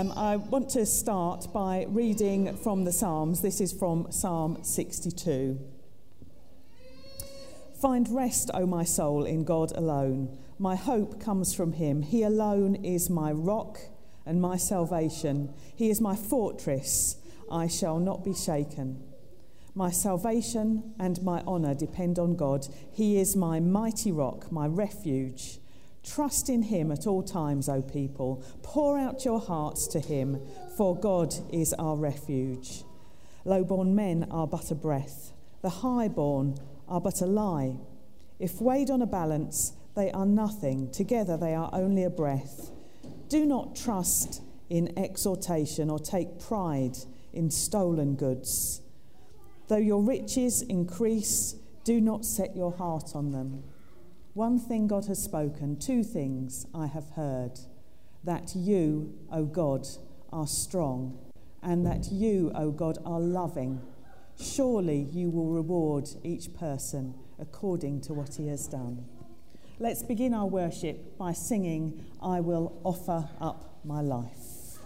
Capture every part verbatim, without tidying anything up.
Um, I want to start by reading from the Psalms. This is from Psalm sixty-two. Find rest, O my soul, in God alone. My hope comes from him. He alone is my rock and my salvation. He is my fortress. I shall not be shaken. My salvation and my honour depend on God. He is my mighty rock, my refuge. Trust in him at all times, O people. Pour out your hearts to him, for God is our refuge. Low-born men are but a breath. The high-born are but a lie. If weighed on a balance, they are nothing. Together they are only a breath. Do not trust in exhortation or take pride in stolen goods. Though your riches increase, do not set your heart on them. One thing God has spoken, two things I have heard, that you, O God, are strong, and that you, O God, are loving. Surely you will reward each person according to what he has done. Let's begin our worship by singing, I Will Offer Up My Life.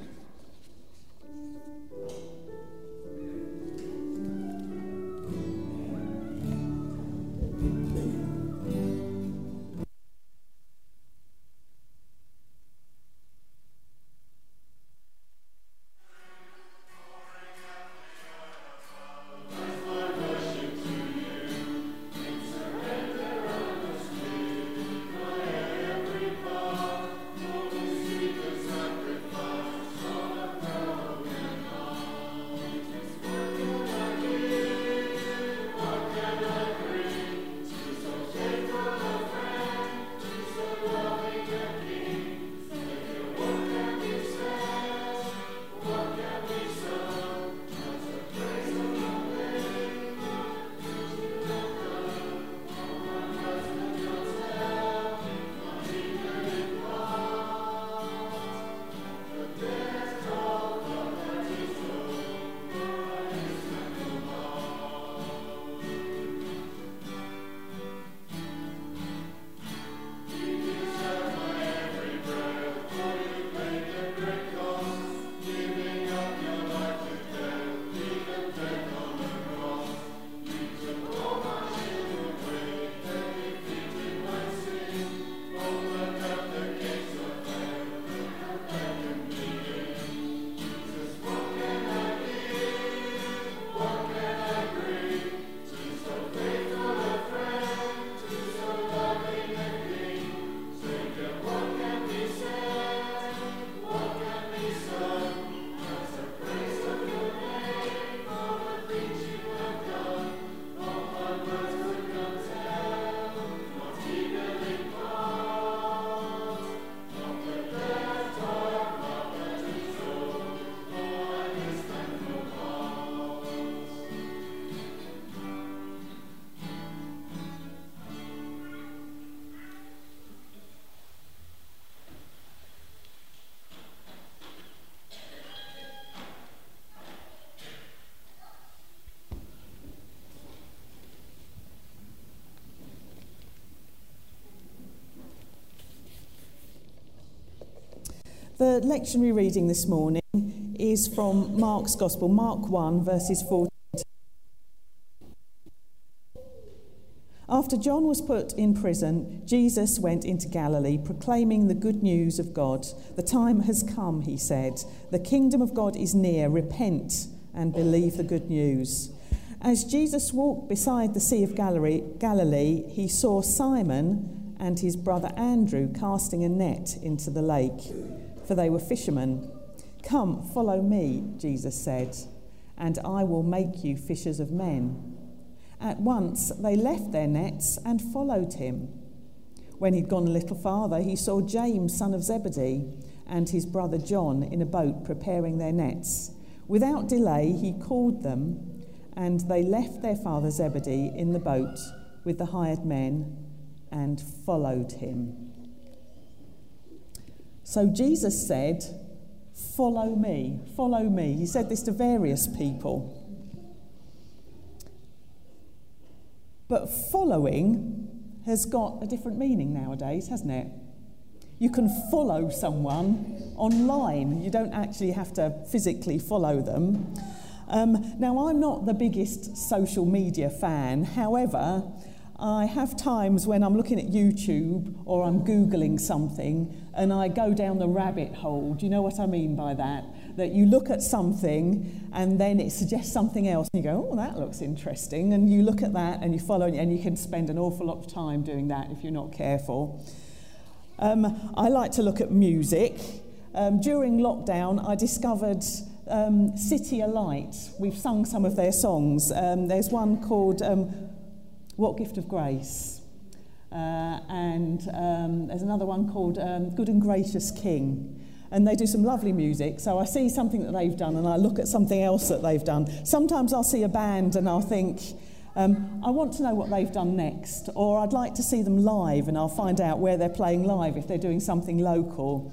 The lectionary reading this morning is from Mark's Gospel, Mark one, verses fourteen. After John was put in prison, Jesus went into Galilee, proclaiming the good news of God. The time has come, he said. The kingdom of God is near. Repent and believe the good news. As Jesus walked beside the Sea of Galilee, Galilee, he saw Simon and his brother Andrew casting a net into the lake, for they were fishermen. Come, follow me, Jesus said, and I will make you fishers of men. At once they left their nets and followed him. When he'd gone a little farther, he saw James, son of Zebedee, and his brother John in a boat preparing their nets. Without delay, he called them, and they left their father Zebedee in the boat with the hired men and followed him. So Jesus said, follow me, follow me. He said this to various people. But following has got a different meaning nowadays, hasn't it? You can follow someone online. You don't actually have to physically follow them. Um, now, I'm not the biggest social media fan. However, I have times when I'm looking at YouTube or I'm Googling something and I go down the rabbit hole. Do you know what I mean by that? That you look at something and then it suggests something else and you go, oh, that looks interesting. And you look at that and you follow it, and you can spend an awful lot of time doing that if you're not careful. Um, I like to look at music. Um, during lockdown, I discovered um, City Alight. We've sung some of their songs. Um, there's one called um, What Gift of Grace. Uh, and um, there's another one called um, Good and Gracious King. And they do some lovely music. So I see something that they've done and I look at something else that they've done. Sometimes I'll see a band and I'll think, um, I want to know what they've done next. Or I'd like to see them live, and I'll find out where they're playing live if they're doing something local.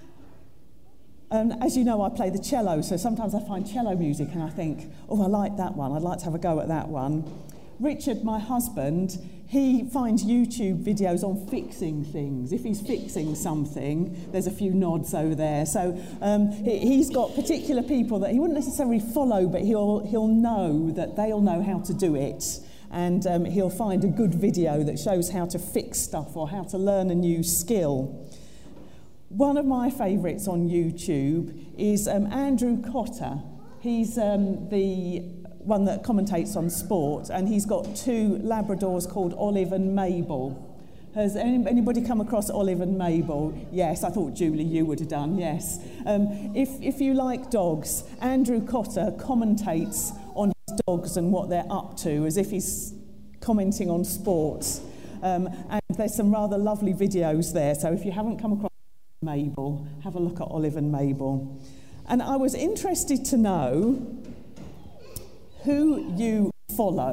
And as you know, I play the cello, so sometimes I find cello music and I think, oh, I like that one. I'd like to have a go at that one. Richard, my husband, he finds YouTube videos on fixing things. If he's fixing something, there's a few nods over there. So um, he, he's got particular people that he wouldn't necessarily follow, but he'll he'll know that they'll know how to do it. And um, he'll find a good video that shows how to fix stuff or how to learn a new skill. One of my favourites on YouTube is um, Andrew Cotter. He's um, the one that commentates on sport, and he's got two Labradors called Olive and Mabel. Has any, anybody come across Olive and Mabel? Yes, I thought, Julie, you would have done, yes. Um, if, if you like dogs, Andrew Cotter commentates on his dogs and what they're up to, as if he's commenting on sports. Um, and there's some rather lovely videos there, so if you haven't come across Mabel, have a look at Olive and Mabel. And I was interested to know who you follow.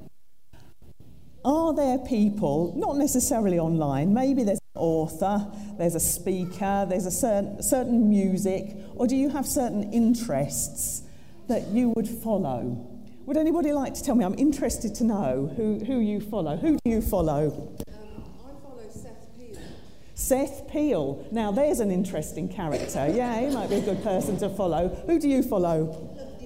Are there people, not necessarily online, maybe there's an author, there's a speaker, there's a certain, certain music, or do you have certain interests that you would follow? Would anybody like to tell me? I'm interested to know who, who you follow. Who do you follow? Um, I follow Seth Peel. Seth Peel. Now, there's an interesting character. Yeah, he might be a good person to follow. Who do you follow?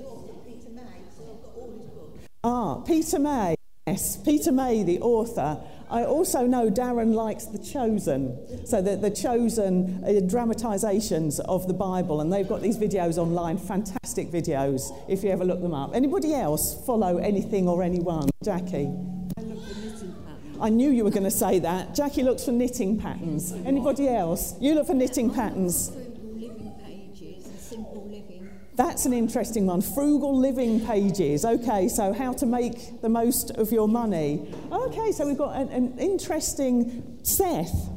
Ah, Peter May, yes, Peter May, the author. I also know Darren likes The Chosen, so the, the Chosen uh, dramatisations of the Bible, and they've got these videos online, fantastic videos, if you ever look them up. Anybody else follow anything or anyone? Jackie? I look for knitting patterns. I knew you were going to say that. Jackie looks for knitting patterns. Anybody else? You look for knitting patterns. Living pages and simple living. That's an interesting one. Frugal living pages. Okay, so how to make the most of your money. Okay, so we've got an, an interesting Seth.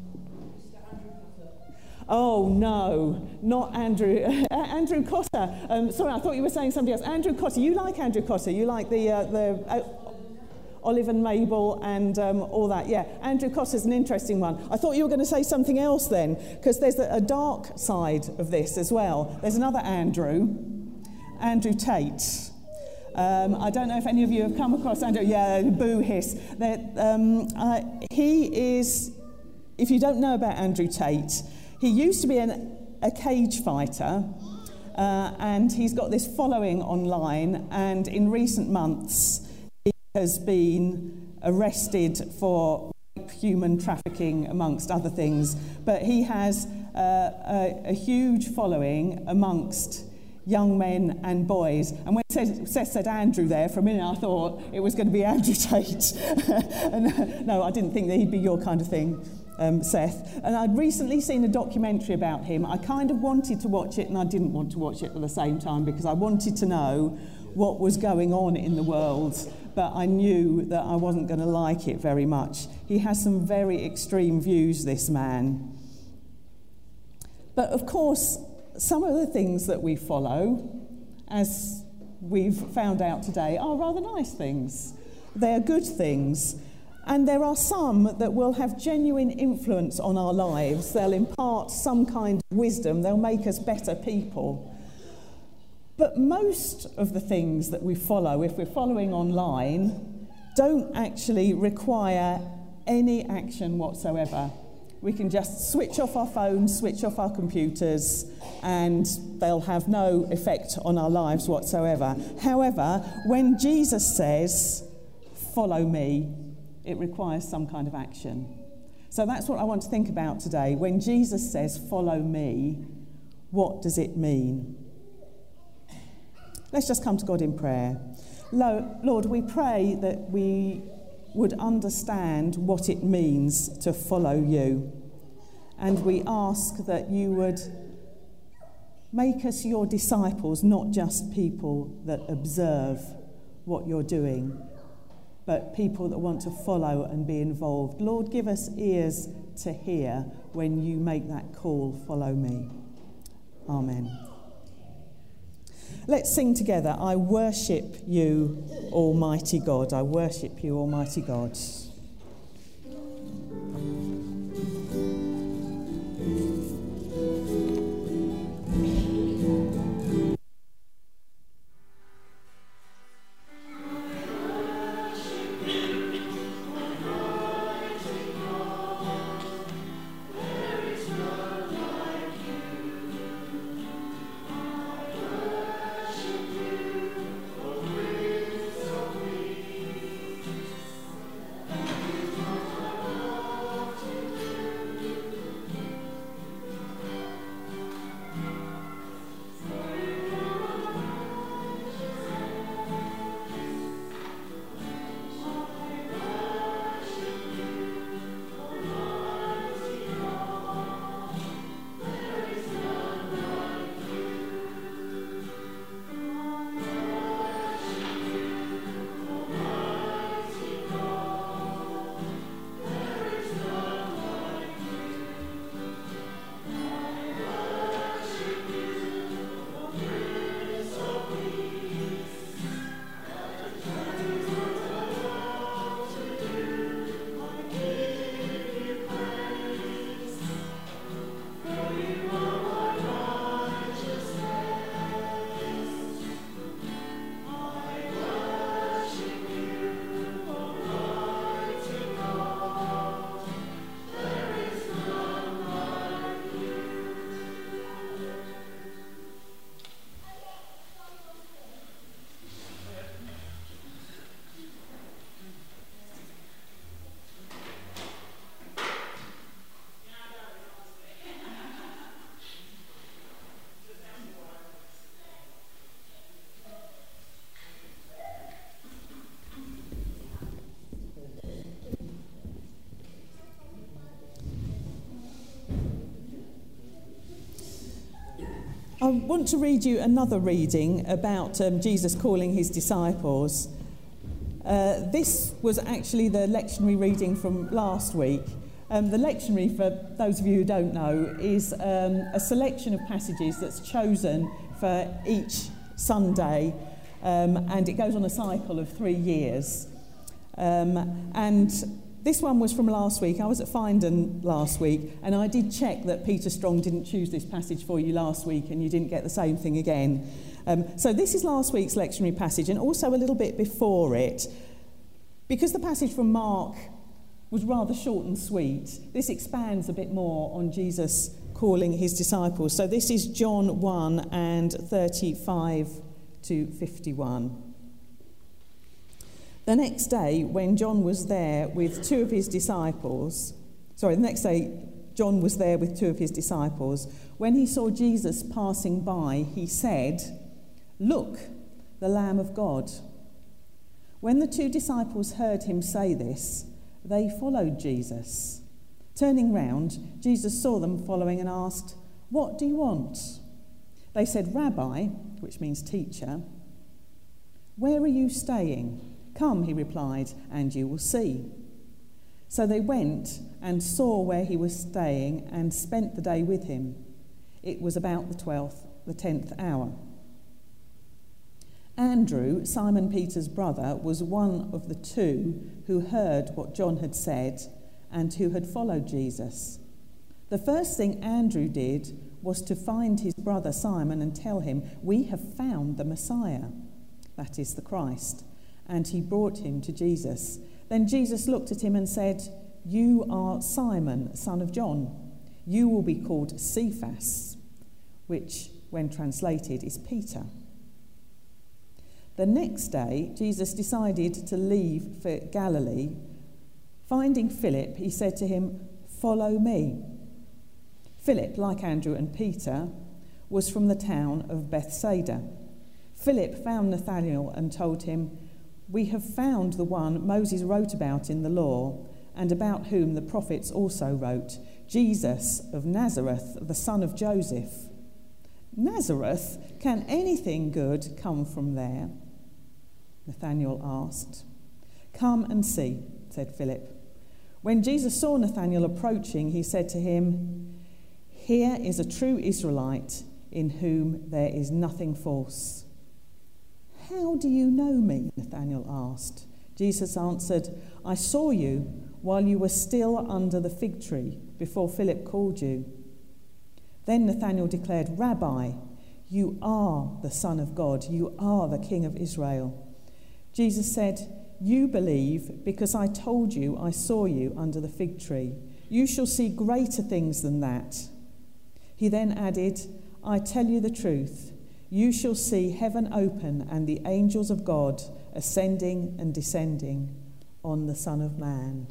Oh, no, not Andrew. Andrew Cotter. Um, sorry, I thought you were saying somebody else. Andrew Cotter. You like Andrew Cotter. You like the... Uh, the uh, Olive and Mabel and um, all that. Yeah, Andrew Cotter's an interesting one. I thought you were going to say something else then, because there's a, a dark side of this as well. There's another Andrew, Andrew Tate. Um, I don't know if any of you have come across Andrew. Yeah, boo hiss. That um, uh, he is, if you don't know about Andrew Tate, he used to be an, a cage fighter, uh, and he's got this following online, and in recent months, has been arrested for human trafficking, amongst other things. But he has uh, a, a huge following amongst young men and boys. And when Seth said Andrew there, for a minute I thought it was going to be Andrew Tate. and, no, I didn't think that he'd be your kind of thing, um, Seth. And I'd recently seen a documentary about him. I kind of wanted to watch it, and I didn't want to watch it at the same time, because I wanted to know what was going on in the world, but I knew that I wasn't going to like it very much. He has some very extreme views, this man. But of course, some of the things that we follow, as we've found out today, are rather nice things. They're good things. And there are some that will have genuine influence on our lives. They'll impart some kind of wisdom. They'll make us better people. But most of the things that we follow, if we're following online, don't actually require any action whatsoever. We can just switch off our phones, switch off our computers, and they'll have no effect on our lives whatsoever. However, when Jesus says, "Follow me," it requires some kind of action. So that's what I want to think about today. When Jesus says, "Follow me," what does it mean? Let's just come to God in prayer. Lord, we pray that we would understand what it means to follow you. And we ask that you would make us your disciples, not just people that observe what you're doing, but people that want to follow and be involved. Lord, give us ears to hear when you make that call, "Follow me." Amen. Let's sing together, "I worship you, Almighty God." I worship you, Almighty God. I want to read you another reading about um, Jesus calling his disciples. Uh, this was actually the lectionary reading from last week. Um, the lectionary, for those of you who don't know, is um, a selection of passages that's chosen for each Sunday, um, and it goes on a cycle of three years. Um, and this one was from last week. I was at Findon last week, and I did check that Peter Strong didn't choose this passage for you last week, and you didn't get the same thing again. Um, so this is last week's lectionary passage, and also a little bit before it. Because the passage from Mark was rather short and sweet, this expands a bit more on Jesus calling his disciples. So this is John one and thirty-five to fifty-one. The next day, when John was there with two of his disciples, sorry, the next day, John was there with two of his disciples. When he saw Jesus passing by, he said, "Look, the Lamb of God." When the two disciples heard him say this, they followed Jesus. Turning round, Jesus saw them following and asked, "What do you want?" They said, "Rabbi," which means teacher, "where are you staying?" "Come," he replied, "and you will see." So they went and saw where he was staying and spent the day with him. It was about the twelfth, the tenth hour. Andrew, Simon Peter's brother, was one of the two who heard what John had said and who had followed Jesus. The first thing Andrew did was to find his brother Simon and tell him, "We have found the Messiah," that is the Christ. And he brought him to Jesus. Then Jesus looked at him and said, "You are Simon, son of John. You will be called Cephas," which, when translated, is Peter. The next day, Jesus decided to leave for Galilee. Finding Philip, he said to him, "Follow me." Philip, like Andrew and Peter, was from the town of Bethsaida. Philip found Nathanael and told him, "We have found the one Moses wrote about in the law, and about whom the prophets also wrote, Jesus of Nazareth, the son of Joseph." "Nazareth? Can anything good come from there?" Nathanael asked. "Come and see," said Philip. When Jesus saw Nathanael approaching, he said to him, "Here is a true Israelite in whom there is nothing false." "How do you know me?" Nathanael asked. Jesus answered, "I saw you while you were still under the fig tree, before Philip called you." Then Nathanael declared, "Rabbi, you are the Son of God. You are the King of Israel." Jesus said, "You believe because I told you I saw you under the fig tree. You shall see greater things than that." He then added, "I tell you the truth. You shall see heaven open and the angels of God ascending and descending on the Son of Man."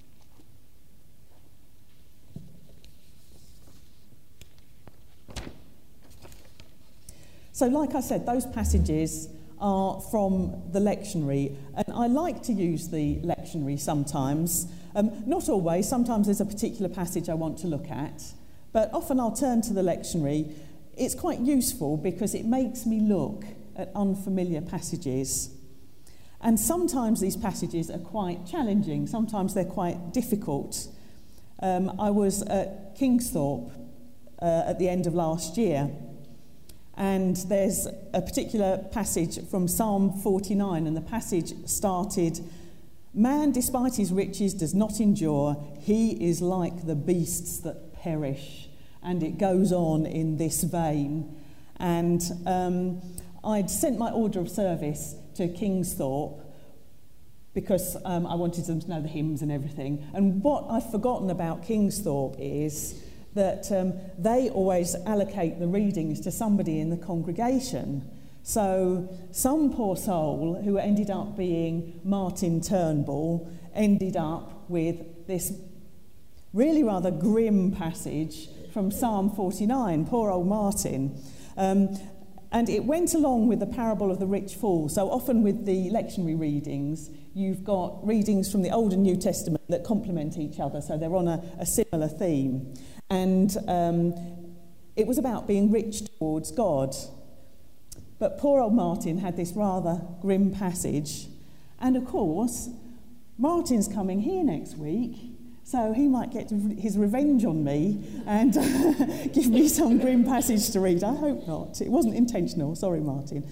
So, like I said, those passages are from the lectionary, and I like to use the lectionary sometimes. Um, not always. Sometimes there's a particular passage I want to look at, but often I'll turn to the lectionary. It's quite useful because it makes me look at unfamiliar passages. And sometimes these passages are quite challenging. Sometimes they're quite difficult. Um, I was at Kingsthorpe uh, at the end of last year, and there's a particular passage from Psalm forty-nine, and the passage started, "Man, despite his riches, does not endure. He is like the beasts that perish." And it goes on in this vein. And um, I'd sent my order of service to Kingsthorpe because um, I wanted them to know the hymns and everything. And what I've forgotten about Kingsthorpe is that um, they always allocate the readings to somebody in the congregation. So some poor soul who ended up being Martin Turnbull ended up with this really rather grim passage from Psalm forty-nine, poor old Martin. Um, and it went along with the parable of the rich fool. So often with the lectionary readings, you've got readings from the Old and New Testament that complement each other, so they're on a, a similar theme. And um, it was about being rich towards God. But poor old Martin had this rather grim passage. And of course, Martin's coming here next week, so he might get his revenge on me and give me some grim passage to read. I hope not. It wasn't intentional. Sorry, Martin.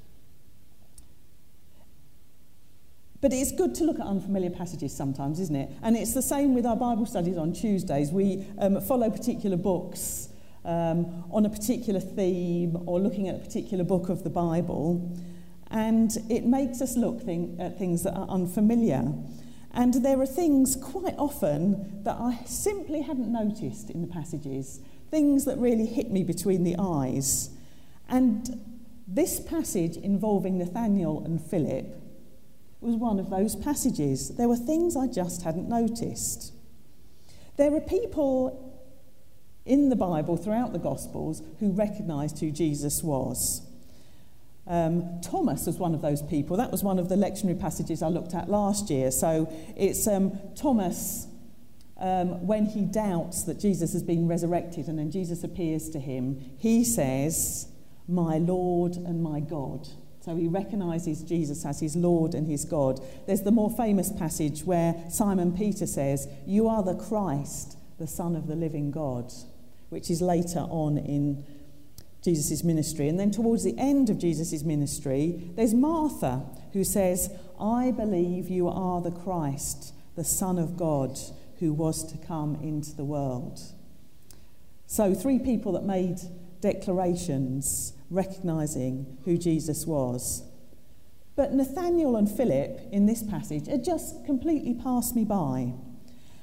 But it's good to look at unfamiliar passages sometimes, isn't it? And it's the same with our Bible studies on Tuesdays. We um, follow particular books um, on a particular theme or looking at a particular book of the Bible, and it makes us look thing, at things that are unfamiliar. And there are things quite often that I simply hadn't noticed in the passages, things that really hit me between the eyes. And this passage involving Nathanael and Philip was one of those passages. There were things I just hadn't noticed. There are people in the Bible, throughout the Gospels, who recognised who Jesus was. Um, Thomas was one of those people. That was one of the lectionary passages I looked at last year. So it's um, Thomas um, when he doubts that Jesus has been resurrected, and then Jesus appears to him. He says, "My Lord and my God." So he recognises Jesus as his Lord and his God. There's the more famous passage where Simon Peter says, "You are the Christ, the Son of the living God," which is later on in Jesus' ministry. And then towards the end of Jesus' ministry, there's Martha who says, "I believe you are the Christ, the Son of God, who was to come into the world." So three people that made declarations recognising who Jesus was. But Nathanael and Philip in this passage had just completely passed me by.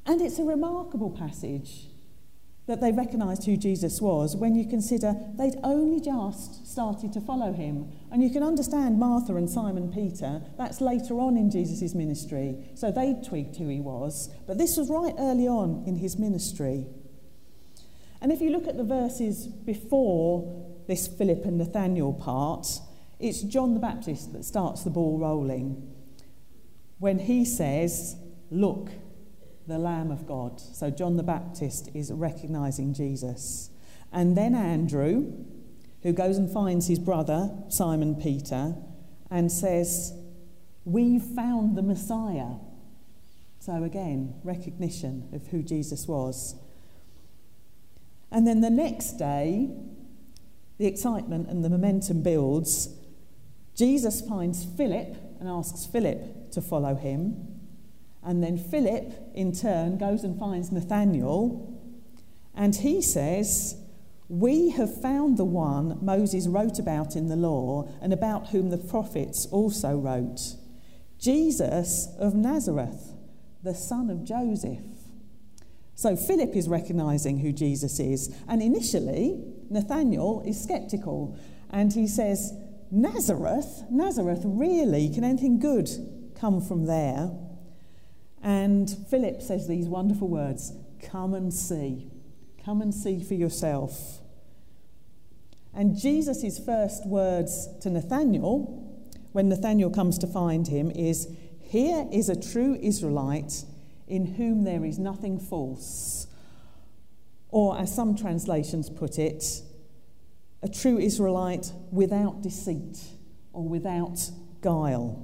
And it's a remarkable passage that they recognised who Jesus was when you consider they'd only just started to follow him. And you can understand Martha and Simon Peter, that's later on in Jesus' ministry. So they'd twigged who he was, but this was right early on in his ministry. And if you look at the verses before this Philip and Nathanael part, it's John the Baptist that starts the ball rolling when he says, "Look, the Lamb of God." So John the Baptist is recognising Jesus. And then Andrew, who goes and finds his brother, Simon Peter, and says, "We've found the Messiah." So again, recognition of who Jesus was. And then the next day, the excitement and the momentum builds. Jesus finds Philip and asks Philip to follow him. And then Philip, in turn, goes and finds Nathanael, and he says, "We have found the one Moses wrote about in the law and about whom the prophets also wrote, Jesus of Nazareth, the son of Joseph." So Philip is recognising who Jesus is, and initially Nathanael is sceptical, and he says, Nazareth? Nazareth, really? Can anything good come from there? And Philip says these wonderful words, "Come and see. Come and see for yourself." And Jesus' first words to Nathanael, when Nathanael comes to find him, is, "Here is a true Israelite in whom there is nothing false." Or, as some translations put it, a true Israelite without deceit or without guile.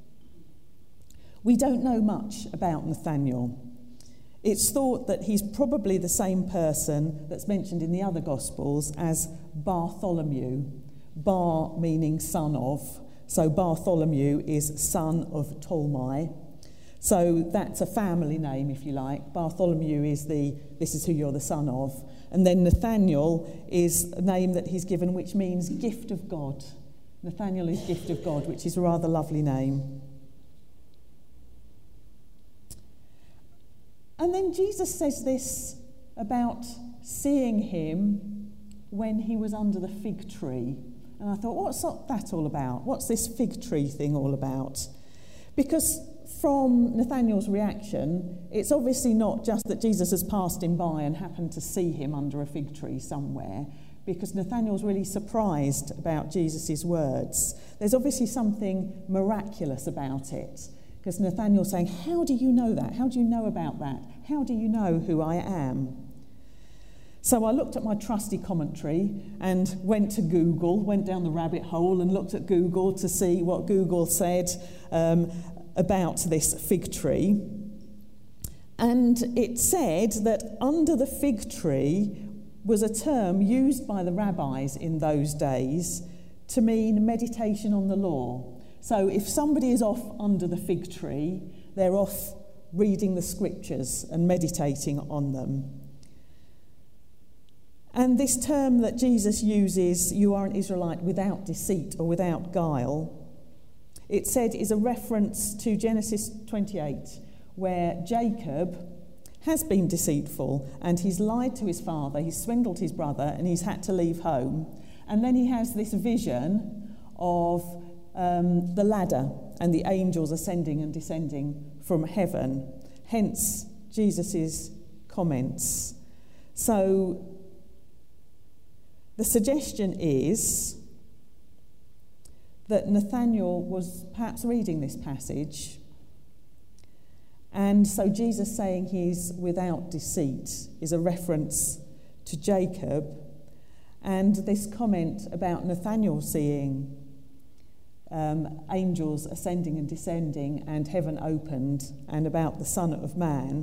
We don't know much about Nathanael. It's thought that he's probably the same person that's mentioned in the other Gospels as Bartholomew. Bar meaning son of. So Bartholomew is son of Ptolemy. So that's a family name, if you like. Bartholomew is the, this is who you're the son of. And then Nathanael is a name that he's given which means gift of God. Nathanael is gift of God, which is a rather lovely name. And then Jesus says this about seeing him when he was under the fig tree. And I thought, what's that all about? What's this fig tree thing all about? Because from Nathanael's reaction, it's obviously not just that Jesus has passed him by and happened to see him under a fig tree somewhere, because Nathanael's really surprised about Jesus' words. There's obviously something miraculous about it. Because Nathanael's saying, how do you know that? How do you know about that? How do you know who I am? So I looked at my trusty commentary and went to Google, went down the rabbit hole and looked at Google to see what Google said um, about this fig tree. And it said that under the fig tree was a term used by the rabbis in those days to mean meditation on the law. So if somebody is off under the fig tree, they're off reading the scriptures and meditating on them. And this term that Jesus uses, "you are an Israelite without deceit or without guile," it said is a reference to Genesis twenty-eight, where Jacob has been deceitful and he's lied to his father, he's swindled his brother, and he's had to leave home. And then he has this vision of Um, the ladder and the angels ascending and descending from heaven, hence Jesus' comments. So the suggestion is that Nathanael was perhaps reading this passage, and so Jesus saying he's without deceit is a reference to Jacob, and this comment about Nathanael seeing Um, angels ascending and descending and heaven opened, and about the Son of Man.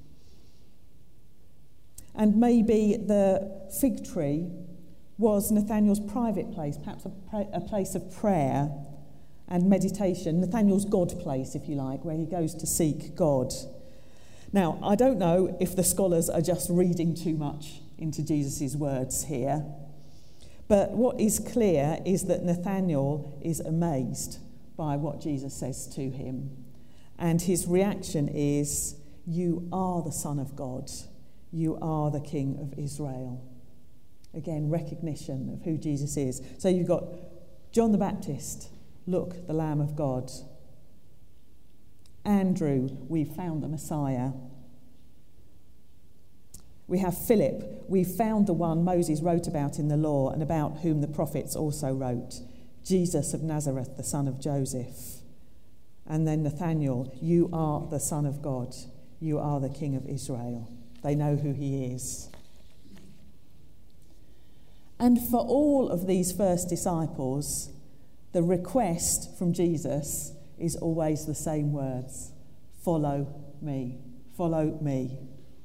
And maybe the fig tree was Nathanael's private place, perhaps a, pra- a place of prayer and meditation, Nathanael's God place, if you like, where he goes to seek God. Now, I don't know if the scholars are just reading too much into Jesus' words here, but what is clear is that Nathanael is amazed by what Jesus says to him. And his reaction is, You are the Son of God. You are the King of Israel. Again, recognition of who Jesus is. So you've got John the Baptist, look, the Lamb of God. Andrew, we've found the Messiah. We have Philip, we've found the one Moses wrote about in the law and about whom the prophets also wrote, Jesus of Nazareth, the son of Joseph. And then Nathanael, you are the Son of God. You are the King of Israel. They know who he is. And for all of these first disciples, the request from Jesus is always the same words. Follow me. Follow me.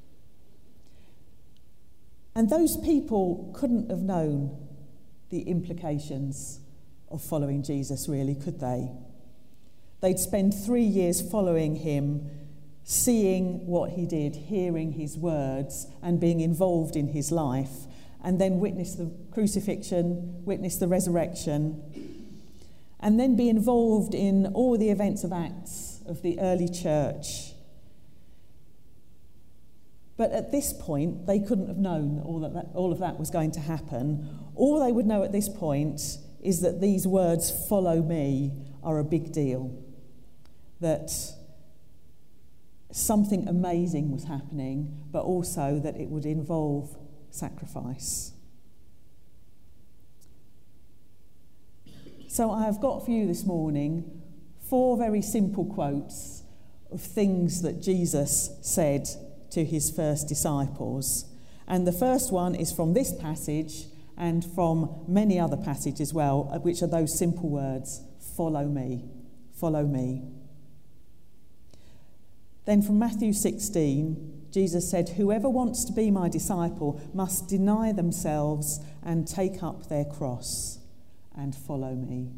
And those people couldn't have known the implications of following Jesus, really, could they? They'd spend three years following him, seeing what he did, hearing his words, and being involved in his life, and then witness the crucifixion, witness the resurrection, and then be involved in all the events of Acts of the early church. But at this point, they couldn't have known all that, that all of that was going to happen. All they would know at this point is that these words, follow me, are a big deal. That something amazing was happening, but also that it would involve sacrifice. So I have got for you this morning four very simple quotes of things that Jesus said to his first disciples. And the first one is from this passage and from many other passages as well, which are those simple words, follow me, follow me. Then from Matthew sixteen, Jesus said, whoever wants to be my disciple must deny themselves and take up their cross and follow me.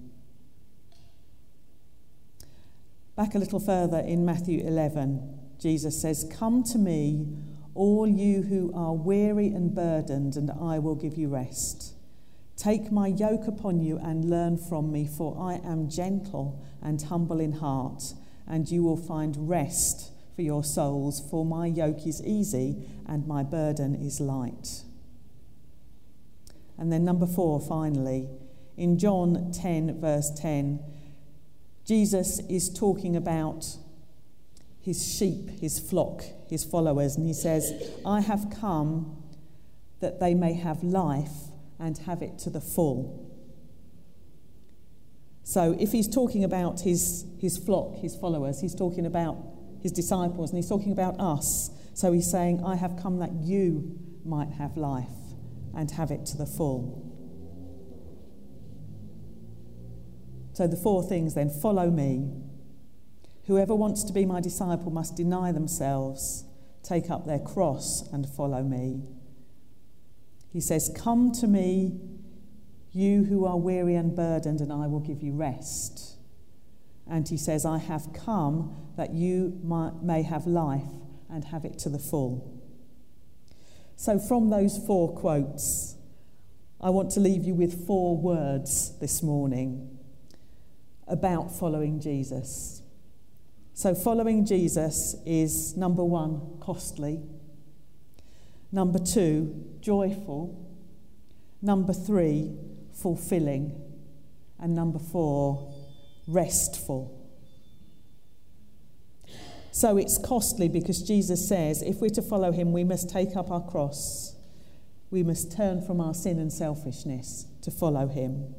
Back a little further in Matthew eleven, Jesus says, come to me, all you who are weary and burdened, and I will give you rest. Take my yoke upon you and learn from me, for I am gentle and humble in heart, and you will find rest for your souls, for my yoke is easy and my burden is light. And then number four, finally, in John ten, verse ten, Jesus is talking about his sheep, his flock, his followers, and he says, I have come that they may have life and have it to the full. So if he's talking about his, his flock, his followers, he's talking about his disciples, and he's talking about us. So he's saying, I have come that you might have life and have it to the full. So the four things then, follow me. Whoever wants to be my disciple must deny themselves, take up their cross and follow me. He says, come to me, you who are weary and burdened, and I will give you rest. And he says, I have come that you might, may have life and have it to the full. So from those four quotes, I want to leave you with four words this morning about following Jesus. So following Jesus is, number one, costly. Number two, joyful. Number three, fulfilling. And number four, restful. So it's costly because Jesus says if we're to follow him, we must take up our cross. We must turn from our sin and selfishness to follow him.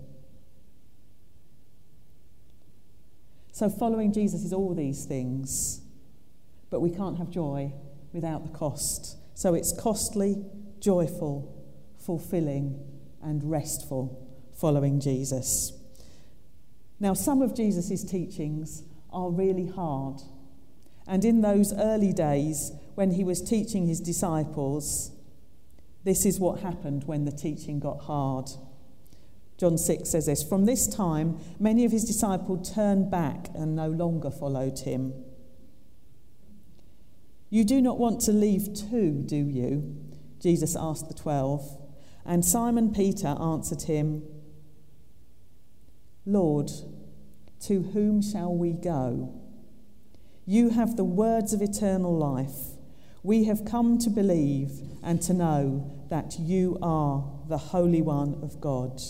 So following Jesus is all these things, but we can't have joy without the cost. So it's costly, joyful, fulfilling, and restful following Jesus. Now, some of Jesus' teachings are really hard. And in those early days, when he was teaching his disciples, this is what happened when the teaching got hard. John six says this, from this time, many of his disciples turned back and no longer followed him. You do not want to leave too, do you? Jesus asked the twelve. And Simon Peter answered him, Lord, to whom shall we go? You have the words of eternal life. We have come to believe and to know that you are the Holy One of God.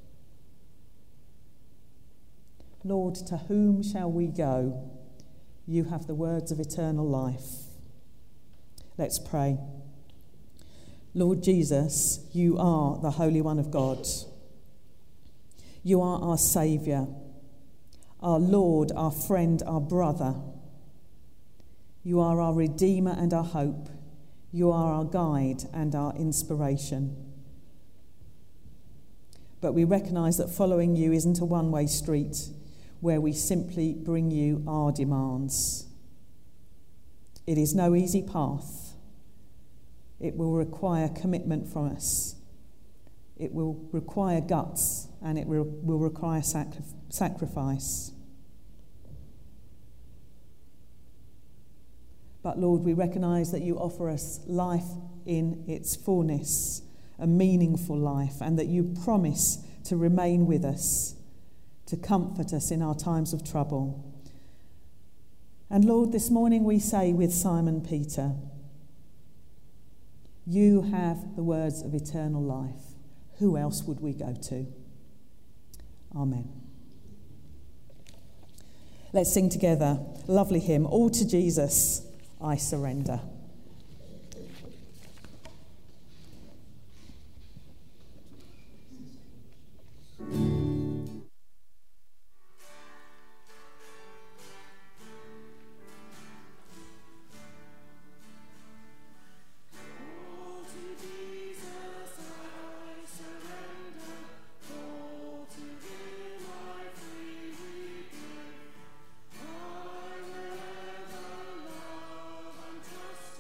Lord, to whom shall we go? You have the words of eternal life. Let's pray. Lord Jesus, you are the Holy One of God. You are our Saviour, our Lord, our friend, our brother. You are our Redeemer and our hope. You are our guide and our inspiration. But we recognise that following you isn't a one-way street where we simply bring you our demands. It is no easy path. It will require commitment from us. It will require guts, and it will, will require sacri- sacrifice. But Lord, we recognise that you offer us life in its fullness, a meaningful life, and that you promise to remain with us, to comfort us in our times of trouble. And Lord, this morning we say with Simon Peter, you have the words of eternal life. Who else would we go to? Amen. Let's sing together a lovely hymn, All to Jesus I Surrender. Trust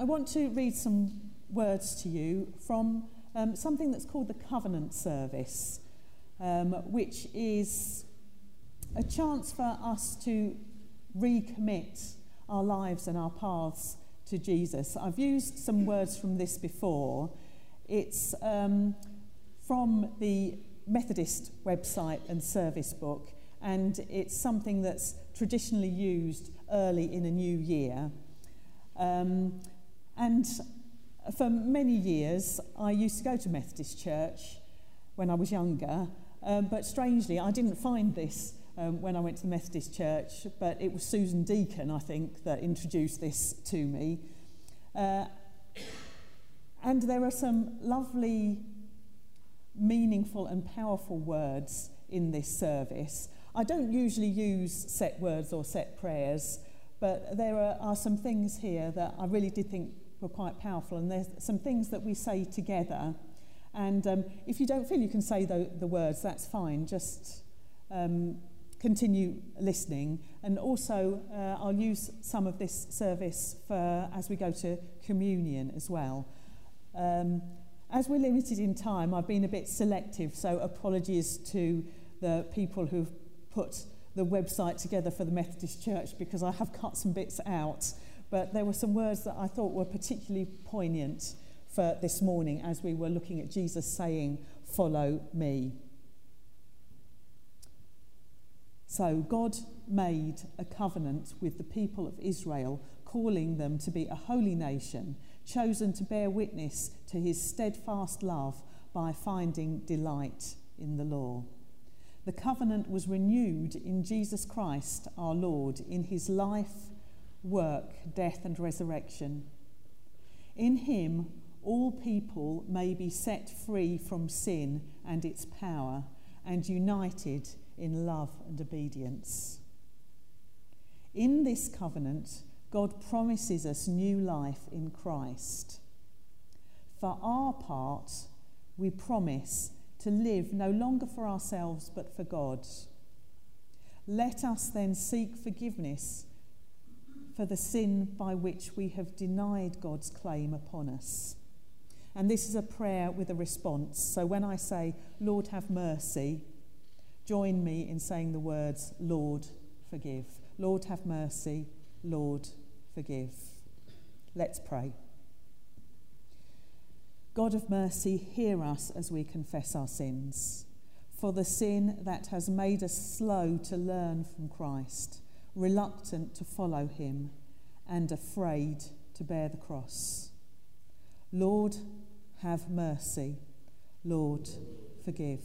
I want to read some words to you from um, something that's called the Covenant Service, um, which is a chance for us to recommit our lives and our paths to Jesus. I've used some words from this before. It's um, from the Methodist website and service book, and it's something that's traditionally used early in a new year. Um, and for many years, I used to go to Methodist Church when I was younger, um, but strangely, I didn't find this um, when I went to the Methodist Church, but it was Susan Deacon, I think, that introduced this to me. Uh, and there are some lovely, meaningful and powerful words in this service. I don't usually use set words or set prayers, but there are, are some things here that I really did think were quite powerful, and there's some things that we say together. And um, if you don't feel you can say the, the words, that's fine. Just um, continue listening. And also, uh, I'll use some of this service for as we go to communion as well. Um, as we're limited in time, I've been a bit selective, so apologies to the people who've put the website together for the Methodist Church, because I have cut some bits out. But there were some words that I thought were particularly poignant for this morning as we were looking at Jesus saying, "Follow me." So God made a covenant with the people of Israel, calling them to be a holy nation, chosen to bear witness to his steadfast love by finding delight in the law. The covenant was renewed in Jesus Christ our Lord, in his life, work, death and resurrection. In him, all people may be set free from sin and its power and united in love and obedience. In this covenant, God promises us new life in Christ. For our part, we promise to live no longer for ourselves but for God. Let us then seek forgiveness for the sin by which we have denied God's claim upon us. And this is a prayer with a response. So when I say, "Lord, have mercy," join me in saying the words, "Lord, forgive." Lord, have mercy. Lord, forgive. Let's pray. God of mercy, hear us as we confess our sins. For the sin that has made us slow to learn from Christ, reluctant to follow him, and afraid to bear the cross. Lord, have mercy. Lord, forgive.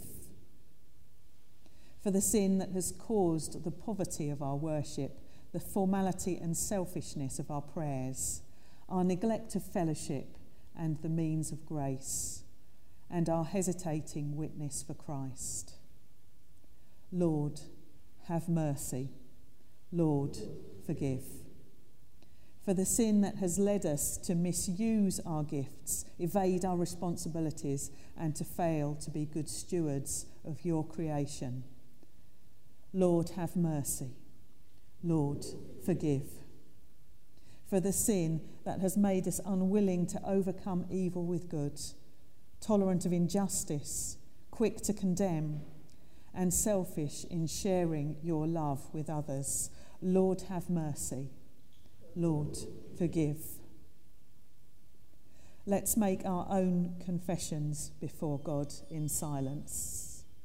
For the sin that has caused the poverty of our worship, the formality and selfishness of our prayers, our neglect of fellowship and the means of grace, and our hesitating witness for Christ. Lord, have mercy. Lord, forgive. For the sin that has led us to misuse our gifts, evade our responsibilities, and to fail to be good stewards of your creation. Lord, have mercy. Lord, forgive. For the sin that has made us unwilling to overcome evil with good, tolerant of injustice, quick to condemn, and selfish in sharing your love with others. Lord, have mercy. Lord, forgive. Let's make our own confessions before God in silence.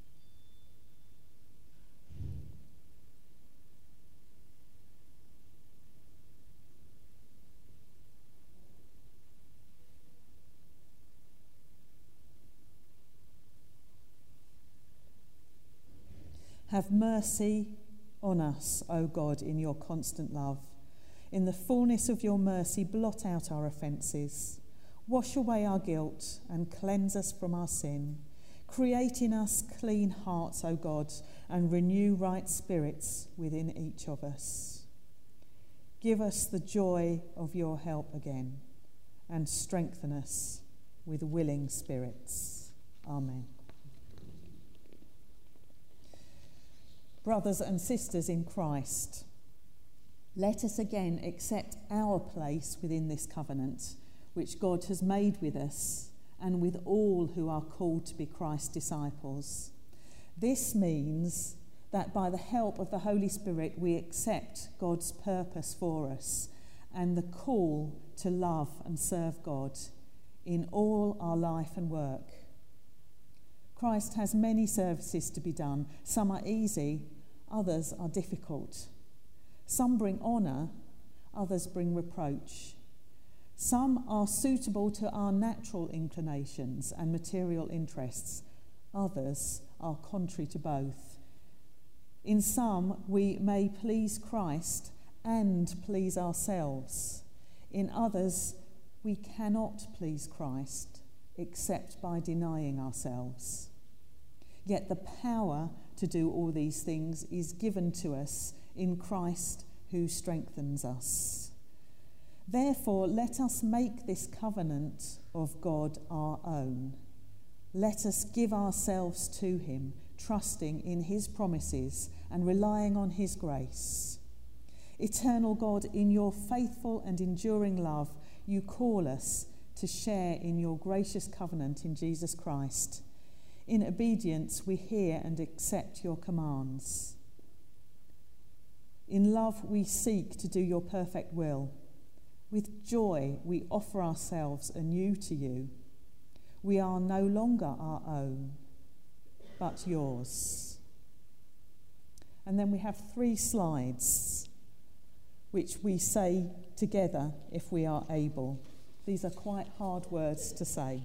Have mercy on us, O God, in your constant love. In the fullness of your mercy, blot out our offences. Wash away our guilt and cleanse us from our sin. Create in us clean hearts, O God, and renew right spirits within each of us. Give us the joy of your help again, and strengthen us with willing spirits. Amen. Brothers and sisters in Christ, let us again accept our place within this covenant which God has made with us and with all who are called to be Christ's disciples. This means that by the help of the Holy Spirit we accept God's purpose for us and the call to love and serve God in all our life and work. Christ has many services to be done. Some are easy, others are difficult. Some bring honour, others bring reproach. Some are suitable to our natural inclinations and material interests. Others are contrary to both. In some, we may please Christ and please ourselves. In others, we cannot please Christ except by denying ourselves. Yet the power to do all these things is given to us in Christ who strengthens us. Therefore, let us make this covenant of God our own. Let us give ourselves to him, trusting in his promises and relying on his grace. Eternal God, in your faithful and enduring love, you call us to share in your gracious covenant in Jesus Christ. In obedience, we hear and accept your commands. In love, we seek to do your perfect will. With joy, we offer ourselves anew to you. We are no longer our own, but yours. And then we have three slides, which we say together if we are able. These are quite hard words to say.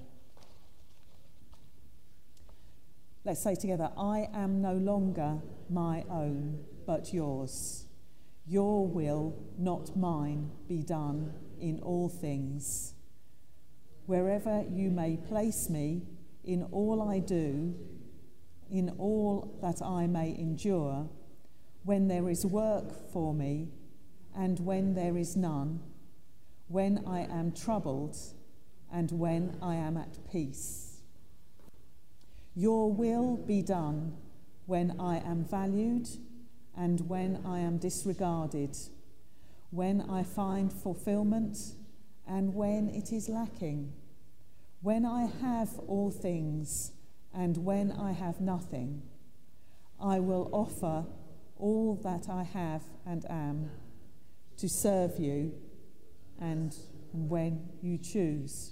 Let's say together, I am no longer my own, but yours. Your will, not mine, be done in all things. Wherever you may place me, in all I do, in all that I may endure, when there is work for me, and when there is none, when I am troubled, and when I am at peace. Your will be done when I am valued, and when I am disregarded, when I find fulfillment, and when it is lacking, when I have all things, and when I have nothing. I will offer all that I have and am to serve you, and when you choose.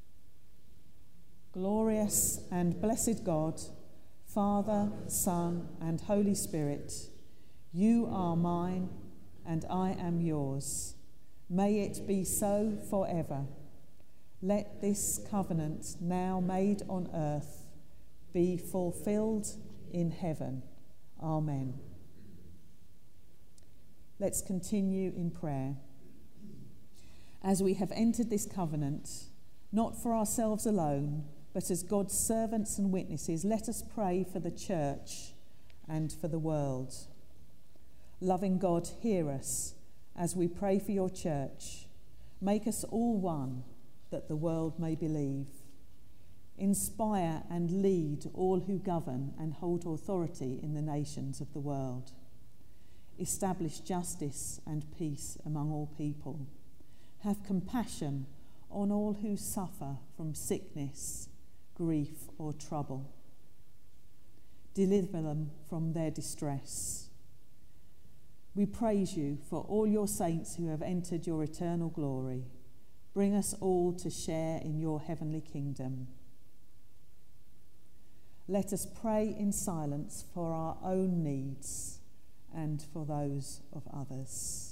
Glorious and blessed God, Father, Son, and Holy Spirit, you are mine, and I am yours. May it be so forever. Let this covenant now made on earth be fulfilled in heaven. Amen. Let's continue in prayer. As we have entered this covenant, not for ourselves alone, but as God's servants and witnesses, let us pray for the church and for the world. Loving God, hear us as we pray for your church. Make us all one, that the world may believe. Inspire and lead all who govern and hold authority in the nations of the world. Establish justice and peace among all people. Have compassion on all who suffer from sickness, grief, or trouble. Deliver them from their distress. We praise you for all your saints who have entered your eternal glory. Bring us all to share in your heavenly kingdom. Let us pray in silence for our own needs and for those of others.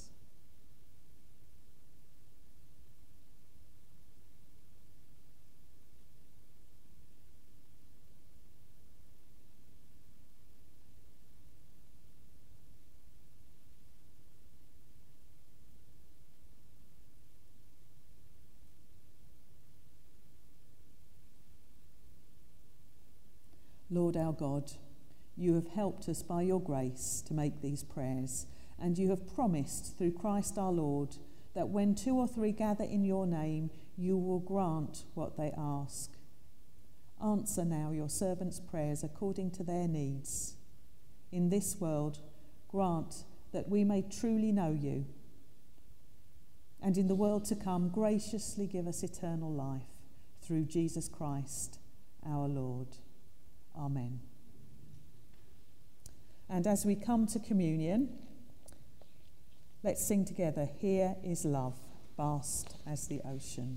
Lord our God, you have helped us by your grace to make these prayers, and you have promised through Christ our Lord that when two or three gather in your name, you will grant what they ask. Answer now your servants' prayers according to their needs. In this world, grant that we may truly know you and in the world to come graciously give us eternal life through Jesus Christ our Lord. Amen. And as we come to communion, let's sing together, "Here is love, vast as the ocean."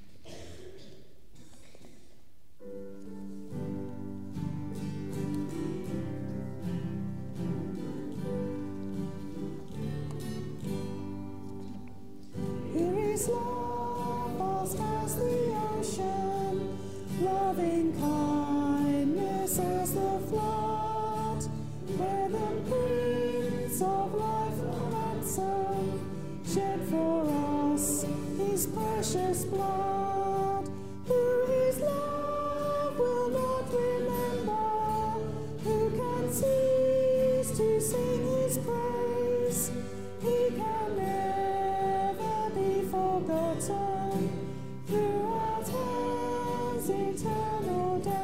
Here is love, vast as the ocean, loving kindness as the flood, where the Prince of Life will ransom, shed for us his precious blood. Who his love will not remember, who can cease to sing his praise? He can never be forgotten throughout hell's eternal days.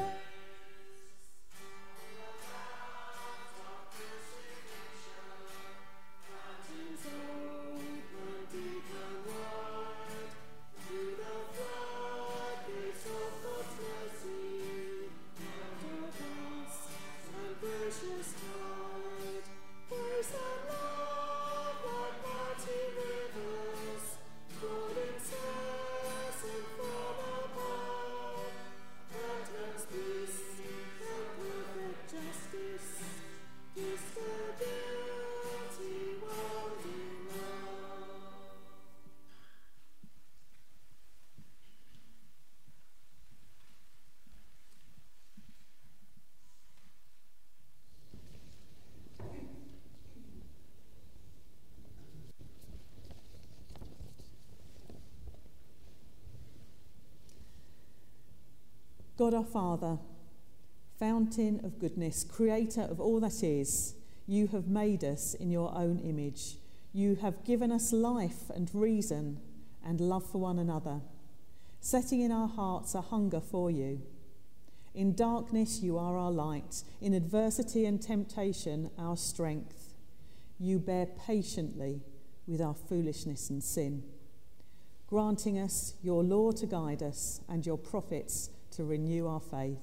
God our Father, fountain of goodness, creator of all that is, you have made us in your own image. You have given us life and reason and love for one another, setting in our hearts a hunger for you. In darkness you are our light, in adversity and temptation our strength. You bear patiently with our foolishness and sin, granting us your law to guide us and your prophets to renew our faith.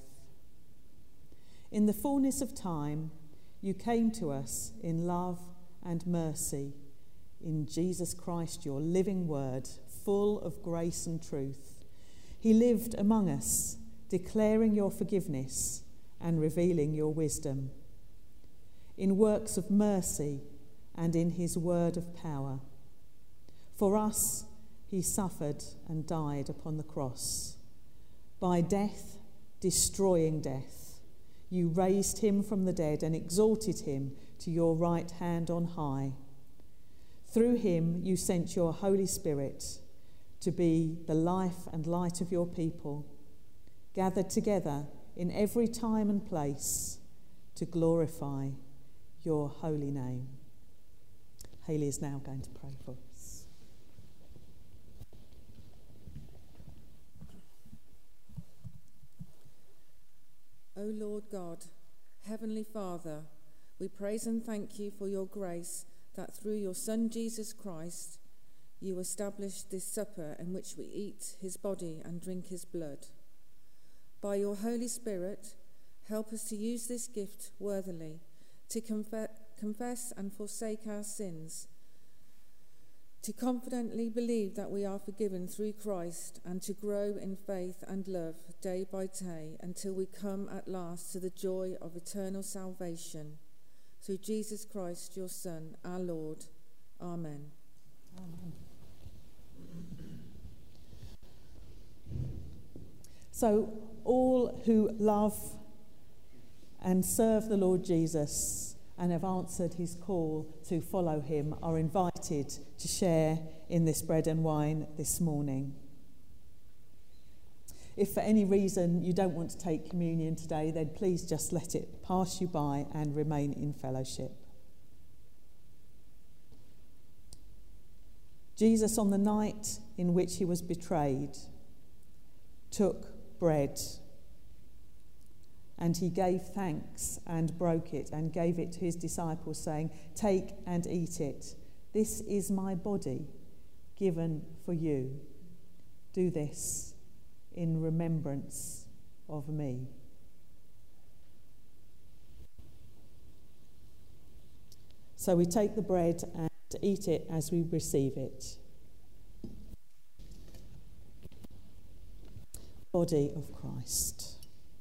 In the fullness of time, you came to us in love and mercy, in Jesus Christ, your living word, full of grace and truth. He lived among us, declaring your forgiveness and revealing your wisdom, in works of mercy and in his word of power. For us, he suffered and died upon the cross. By death, destroying death, you raised him from the dead and exalted him to your right hand on high. Through him you sent your Holy Spirit to be the life and light of your people, gathered together in every time and place to glorify your holy name. Hayley is now going to pray for us. O Lord God, Heavenly Father, we praise and thank you for your grace that through your Son Jesus Christ you established this supper in which we eat his body and drink his blood. By your Holy Spirit, help us to use this gift worthily, to conf- confess and forsake our sins, to confidently believe that we are forgiven through Christ, and to grow in faith and love day by day until we come at last to the joy of eternal salvation. Through Jesus Christ, your Son, our Lord. Amen. Amen. So all who love and serve the Lord Jesus and have answered his call to follow him are invited to share in this bread and wine this morning. If for any reason you don't want to take communion today, then please just let it pass you by and remain in fellowship. Jesus, on the night in which he was betrayed, took bread, and he gave thanks and broke it and gave it to his disciples, saying, "Take and eat it. This is my body, given for you. Do this in remembrance of me. So we take the bread and eat it as we receive it. Body of Christ.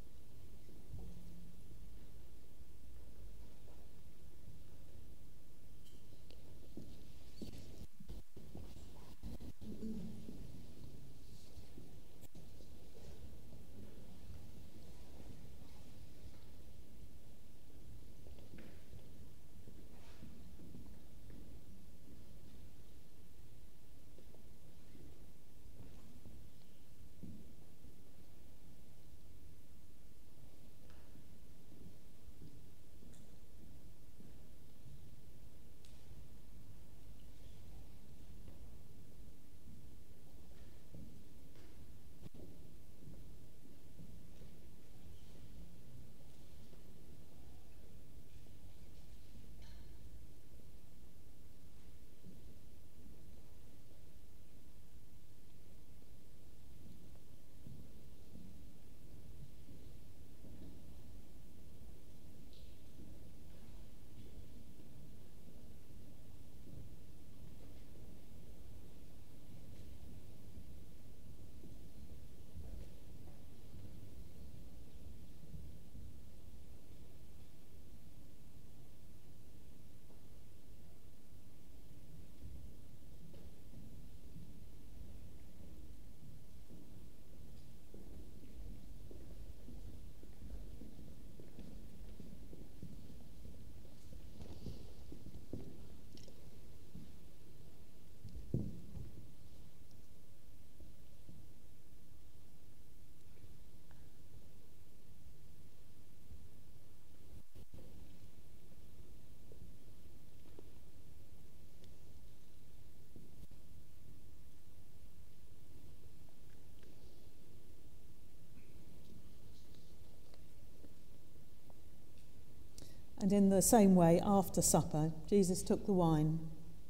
And in the same way, after supper, Jesus took the wine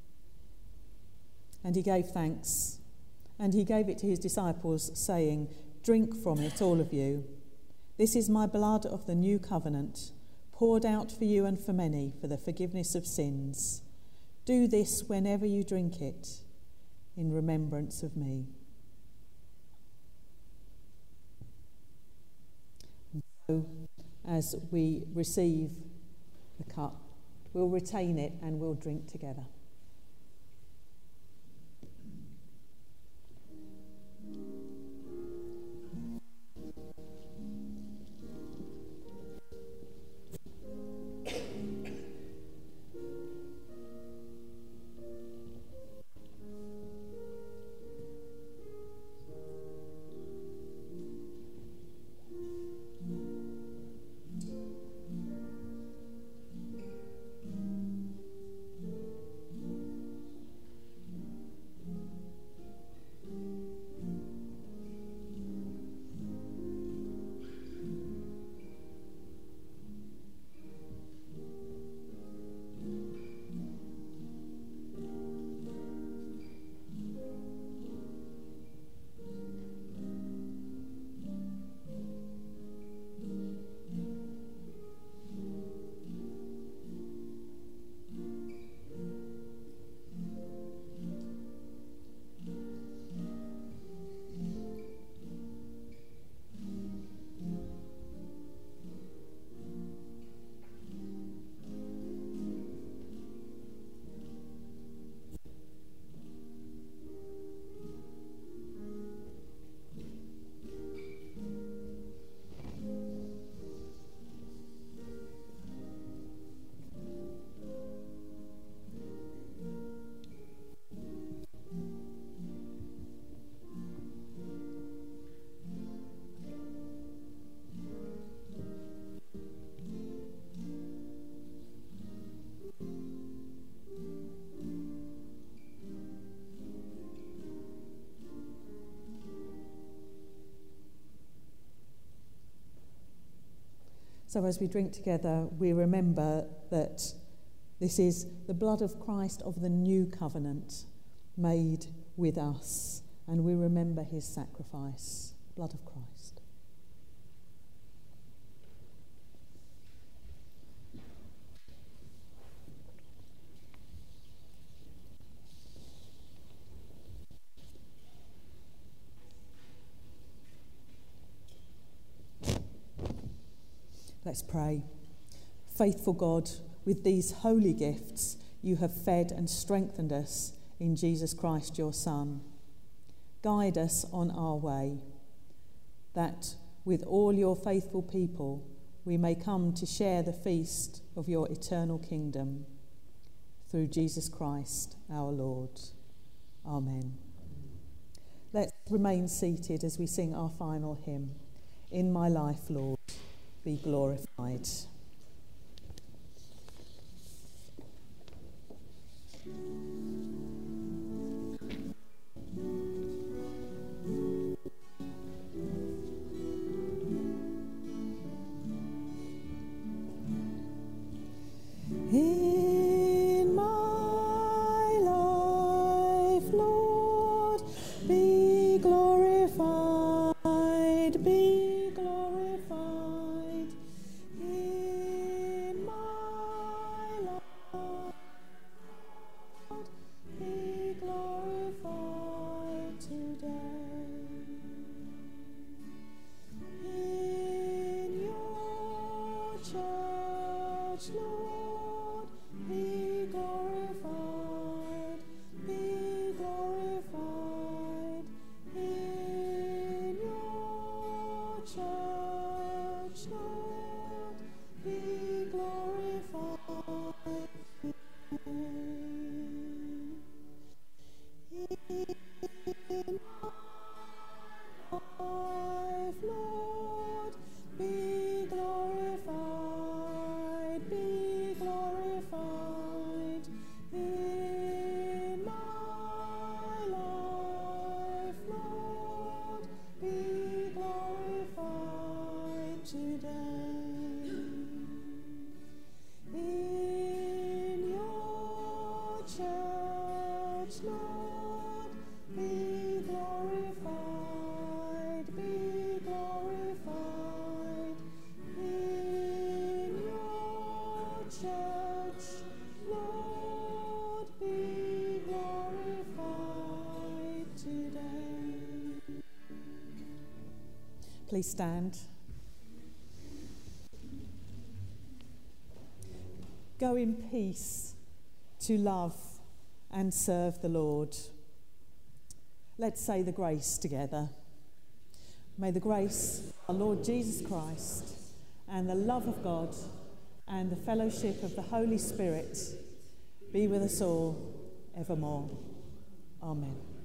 and he gave thanks, and he gave it to his disciples, saying, "Drink from it, all of you. This is my blood of the new covenant, poured out for you and for many for the forgiveness of sins. Do this whenever you drink it, in remembrance of me." And so, as we receive the cup, we'll retain it and we'll drink together. So as we drink together, we remember that this is the blood of Christ of the new covenant, made with us, and we remember his sacrifice, blood of Christ. Let's pray. Faithful God, with these holy gifts, you have fed and strengthened us in Jesus Christ, your Son. Guide us on our way, that with all your faithful people we may come to share the feast of your eternal kingdom. Through Jesus Christ, our Lord. Amen. Let's remain seated as we sing our final hymn, In My Life, Lord, be glorified. In my life, Lord, be glorified, be glorified. In my life, Lord, be glorified today. In your church, Lord, be glorified, be glorified. In your church, Lord, be glorified. In my life, Lord, be glorified, be glorified. In my life, Lord, be glorified today. In your church, Lord, be glorified, be glorified. In your church, Lord, be glorified today. Please stand. Go in peace to love and serve the Lord. Let's say the grace together. May the grace of our Lord Jesus Christ and the love of God and the fellowship of the Holy Spirit be with us all evermore. Amen.